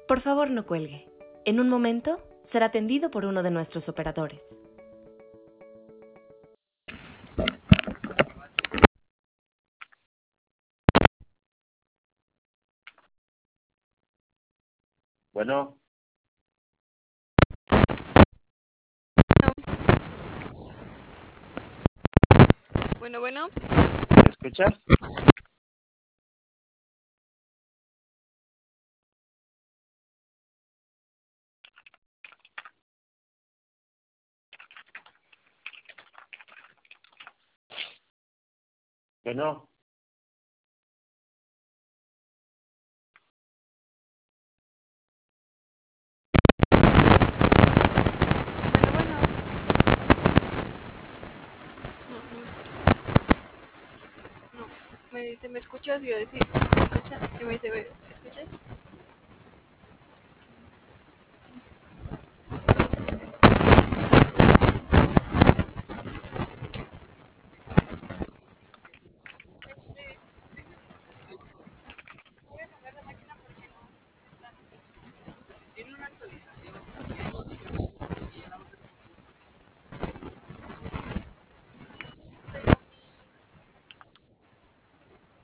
Por favor, no cuelgue. En un momento será atendido por uno de nuestros operadores. Bueno, Bueno, ¿me escuchas? Bueno, bueno. No, me dice, ¿me escuchas? Y yo decir, ¿me escucha? Y me dice,